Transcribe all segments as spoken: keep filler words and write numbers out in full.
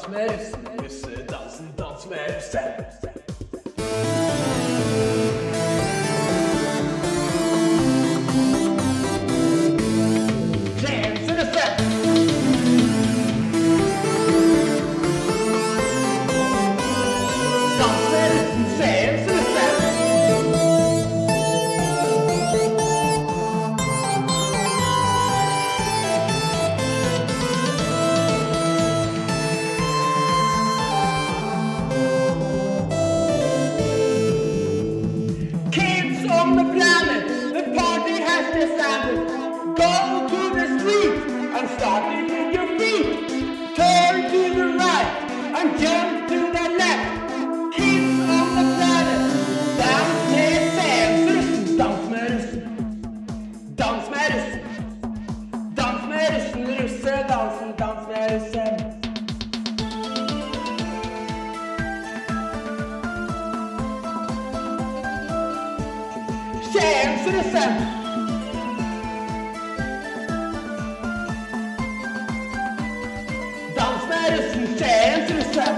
Dans med russen, russedansen, dans med russen. On the planet, the party has decided. Go to the street and start it with your feet. Turn to the right and jump to the left. Kids on the planet, dans med russen, dans med russen, dans med russen, dans med russen, russedansen, dans med russen. Skiensrussen! Dans med russen, Skiensrussen!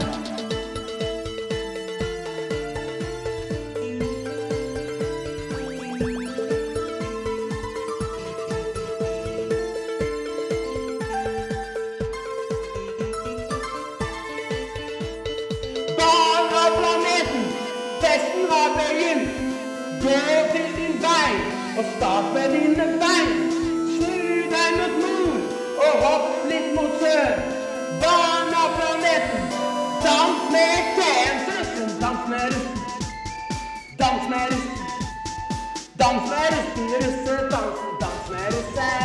Barn av planeten, festen har begynt. Gå til din vei, og start med dine bein. Snu deg mot nord, og hopp litt mot sør. Barn av planeten, dans med Skiensrussen, dans med russen. Dans med russen, dans med russen, russedansen, dans med russen.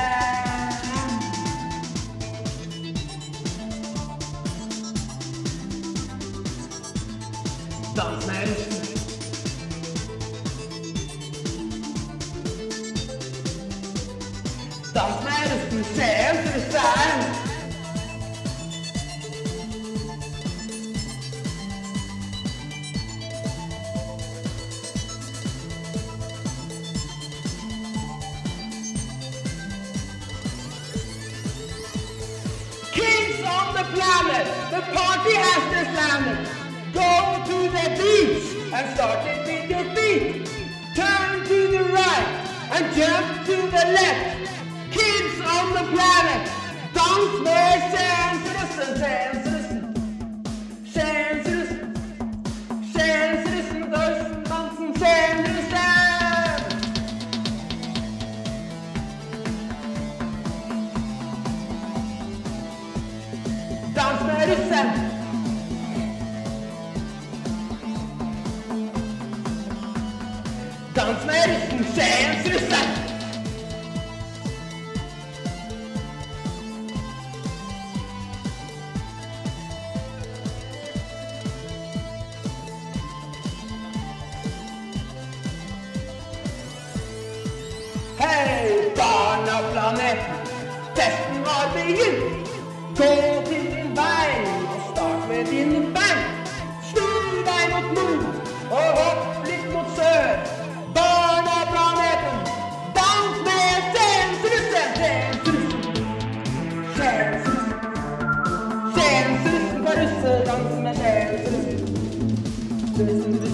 Dans med russen. Dans med russen, Skiensrussen! Kids on the planet, the party has just landed. Go to the beach and start it with your feet. Turn to the right and jump to the left. Kids on the planet, dans med Skiensrussen, Skiensrussen, Skiensrussen, Skiensrussen, russedansen, Skiensrussen. Dans med russen. Dans med russen, Skiensrussen. Hei, barn av planeten, festen har begynt. Gå til din vei, og start med dine bein. Snu deg mot nord, og hopp litt mot sør. Barn av planeten, dans med Skiensrussen, Skiensrussen, Skiensrussen, Skiensrussen på russedansen med Skiensrussen, Skiensrussen.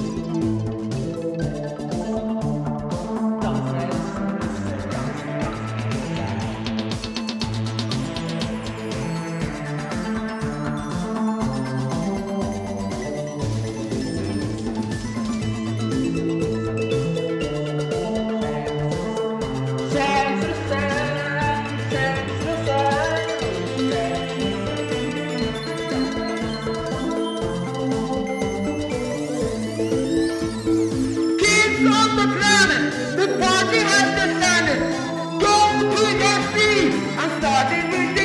On the planet, the party has just landed. Go to your feet and start it with